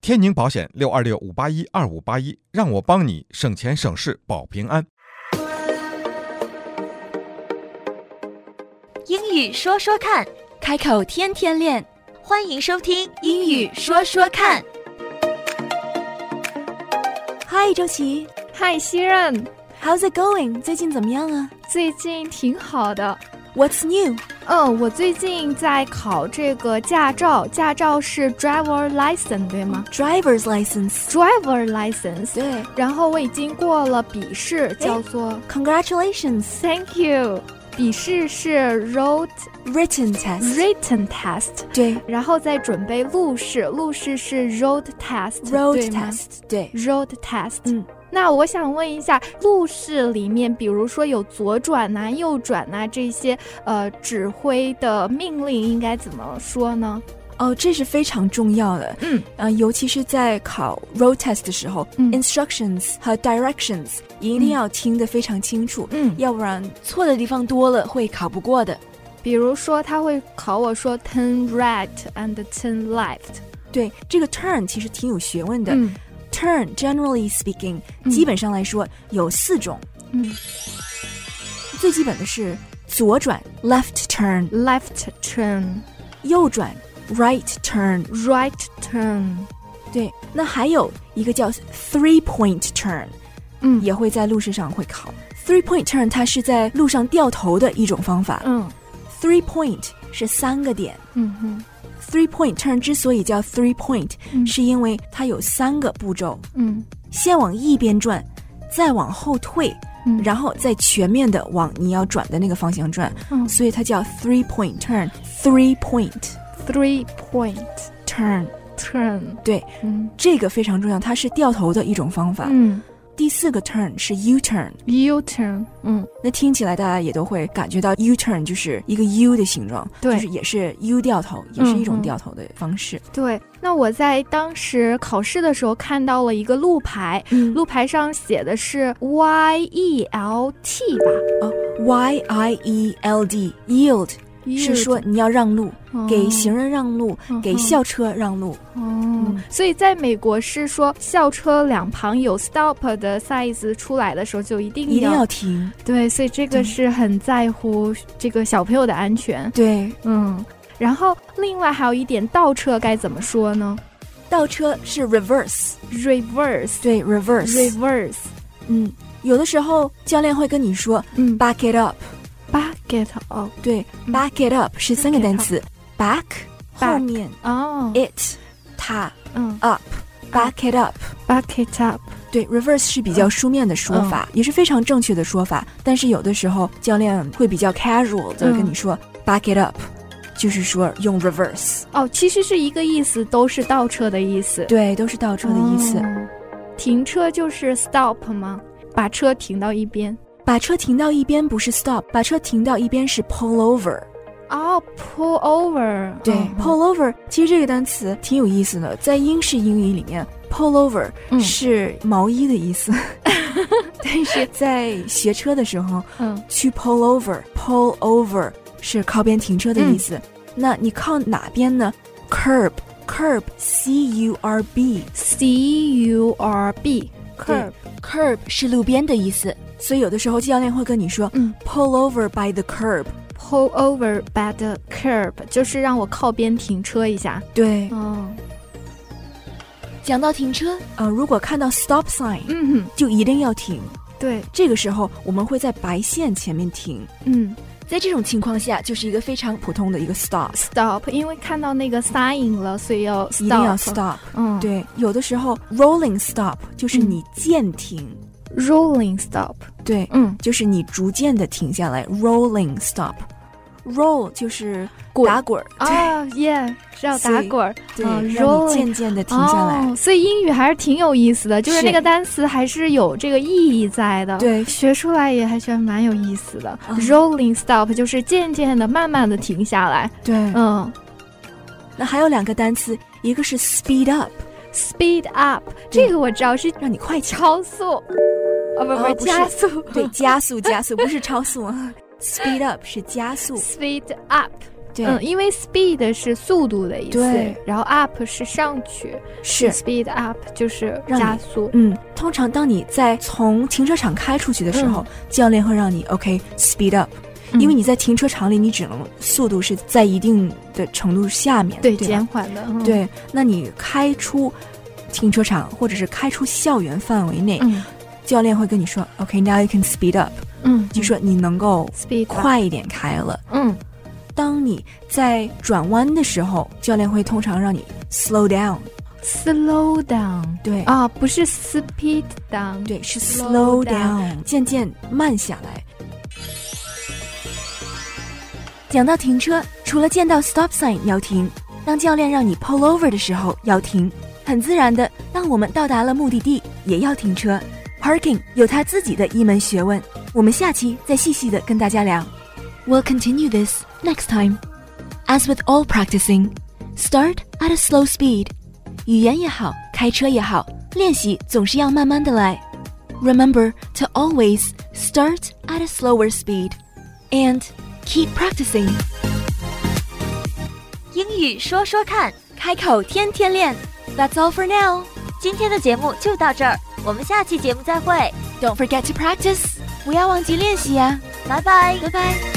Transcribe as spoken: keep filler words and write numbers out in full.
天宁保险六二六五八一二五八一，让我帮你省钱省事保平安。 英语说说看， 开口天天练。 欢迎收听英语说说看。 嗨，周琦。 嗨，西任。 How's it going？ 最近怎么样啊？ 最近挺好的。 What's new？ 嗯，我最近在考这个驾照，驾照是 driver license 对吗？ Driver's license。 Driver license。 对。 然后我已经过了笔试，叫做 Congratulations。 Thank you。 笔试是 road written test。 written test。 对。 然后再准备路试，路试是 road test。 road test。 对。 road test。 嗯。 那我想问一下，路试里面比如说有左转啊、右转啊这些呃指挥的命令应该怎么说呢？ 哦，这是非常重要的。 嗯， 呃，尤其是在考 road test 的时候，嗯，instructions 和 directions 一定要听得非常清楚， 嗯， 要不然错的地方多了会考不过的。 比如说他会考我说 turn right and turn left。 对，这个 turn 其实挺有学问的。 嗯 Turn generally speaking、嗯、基本上来说有四种。 嗯， 最基本的是左转 left turn left turn， 右转 right turn right turn。 对，那还有一个叫 three point turn， 嗯， 也会在路试上会考。three point turn 它是在路上掉头的一种方法。 嗯 three point 是三个点。 嗯哼。 Three point turn 之所以叫 three point、嗯、是因为它有三个步骤。 嗯， 先往一边转，再往后退、嗯、然后再全面的往你要转的那个方向转、嗯、所以它叫 three point turn。 Three point Three point turn Turn 对、嗯、这个非常重要，它是掉头的一种方法。 嗯， 第四个 turn 是 U-turn。 U-turn， 嗯， 那听起来大家也都会感觉到 U-turn 就是一个 U 的形状， 对， 就是也是 U 掉头，也是一种掉头的方式。 嗯、对，那我在当时考试的时候看到了一个路牌、嗯、路牌上写的是 Y E L T 吧？ 哦 Y I E L D Yield是说你要让路、哦、给行人让路、哦、给校车让路。 哦、嗯，所以在美国是说校车两旁有 stop 的 size 出来的时候就一定要一定要停。 对，所以这个是很在乎这个小朋友的安全。 对， 嗯，然后另外还有一点，倒车该怎么说呢？ 倒车是 reverse reverse 对 reverse reverse 嗯，有的时候教练会跟你说嗯 back it up back it up 对、嗯、back it up 是三个单词 back, back 后面哦 it 它嗯 up back it up back it up 对 reverse 是比较书面的说法、嗯、也是非常正确的说法，但是有的时候教练会比较 casual 的跟你说、嗯、back it up， 就是说用 reverse 哦，其实是一个意思，都是倒车的意思。 对，都是倒车的意思、 哦、停车就是 stop 吗？把车停到一边。 把车停到一边不是 stop， 把车停到一边是 pull over。 哦、oh, pull over 对、哦、pull over 其实这个单词挺有意思的，在英式英语里面 pull over、嗯、是毛衣的意思但是在学车的时候、嗯、去 pull over pull over 是靠边停车的意思、嗯、那你靠哪边呢？ curb curb C U R B C U R B curb curb 是路边的意思，所以有的时候教练会跟你说、嗯、pull over by the curb pull over by the curb 就是让我靠边停车一下。 对， 哦。 讲到停车、呃、如果看到 stop sign、 嗯、 就一定要停。 对， 这个时候我们会在白线前面停。 嗯， 在这种情况下就是一个非常普通的一个 stop stop 因为看到那个 sign 了，所以要 stop 一定要 stop。 嗯， 对，有的时候 rolling stop 就是你渐停、 嗯、rolling stop 对， 嗯， 就是你逐渐的停下来 rolling stop。 roll 就是打滚啊、oh, yeah 是要打滚， 对、嗯、让你渐渐的停下来、 哦、所以英语还是挺有意思的，就是那个单词还是有这个意义在的。 对， 学出来也还觉得蛮有意思的、嗯、rolling stop 就是渐渐的慢慢的停下来。 对， 嗯， 那还有两个单词，一个是 speed up speed up 这个我知道是让你快超速哦不不、哦、加速对加速加速不是超速speed up 是加速 speed up 对， 嗯，因为 speed 是速度的意思， 对， 然后 up 是上去， 是 speed up 就是加速。 嗯，通常当你在从停车场开出去的时候，嗯、教练会让你 OK speed up，、嗯、因为你在停车场里，你只能速度是在一定的程度下面， 对， 对减缓的、嗯。 对，那你开出停车场或者是开出校园范围内，嗯、教练会跟你说 OK now you can speed up， 嗯， 就说你能够 speed 快一点开了， 嗯。 当你在转弯的时候，教练会通常让你 slow down。slow down， 对啊，不是 speed down， 对，是 slow down， 渐渐慢下来。讲到停车，除了见到 stop sign 要停，当教练让你 pull over 的时候要停，很自然的，当我们到达了目的地也要停车。Parking 有它自己的一门学问，我们下期再细细的跟大家聊。We'll continue this next time. As with all practicing, start at a slow speed. 语言也好，开车也好，练习总是要慢慢的来。Remember to always start at a slower speed. And keep practicing. 英语说说看， 开口天天练。That's all for now. 今天的节目就到这儿，我们下期节目再会。 Don't forget to practice. 不要忘记练习呀。 拜拜， 拜拜。